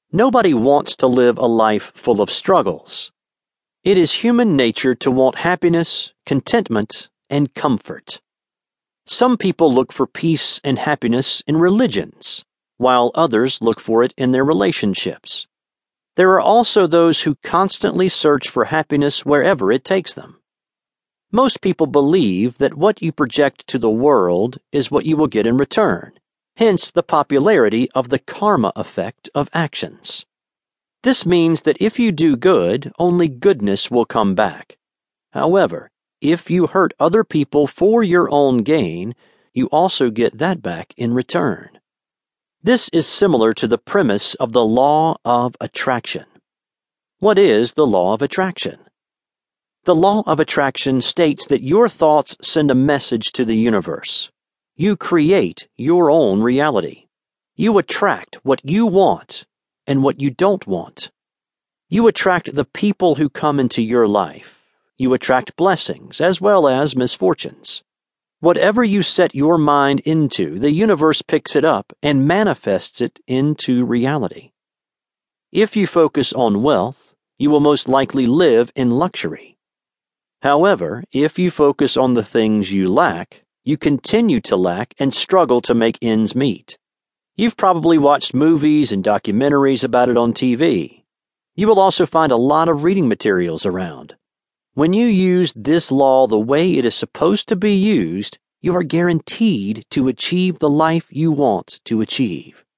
Nobody wants to live a life full of struggles. It is human nature to want happiness, contentment, and comfort. Some people look for peace and happiness in religions, while others look for it in their relationships. There are also those who constantly search for happiness wherever it takes them. Most people believe that what you project to the world is what you will get in return, hence the popularity of the karma effect of actions. This means that if you do good, only goodness will come back. However, if you hurt other people for your own gain, you also get that back in return. This is similar to the premise of the law of attraction. What is the law of attraction? The law of attraction states that your thoughts send a message to the universe. You create your own reality. You attract what you want and what you don't want. You attract the people who come into your life. You attract blessings as well as misfortunes. Whatever you set your mind into, the universe picks it up and manifests it into reality. If you focus on wealth, you will most likely live in luxury. However, if you focus on the things you lack, you continue to lack and struggle to make ends meet. You've probably watched movies and documentaries about it on TV. You will also find a lot of reading materials around. When you use this law the way it is supposed to be used, you are guaranteed to achieve the life you want to achieve.